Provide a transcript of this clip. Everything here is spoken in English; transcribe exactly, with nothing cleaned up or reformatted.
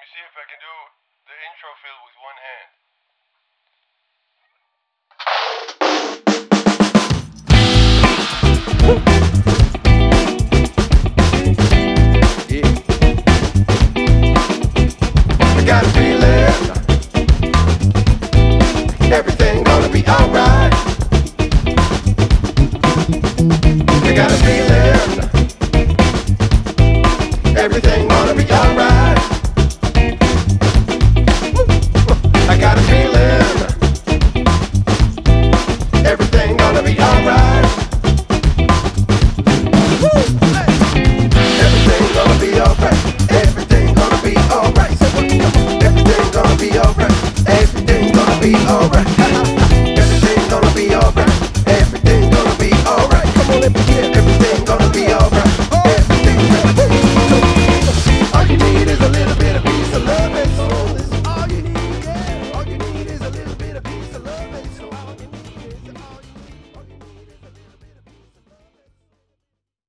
me see if I can do the intro fill with one hand.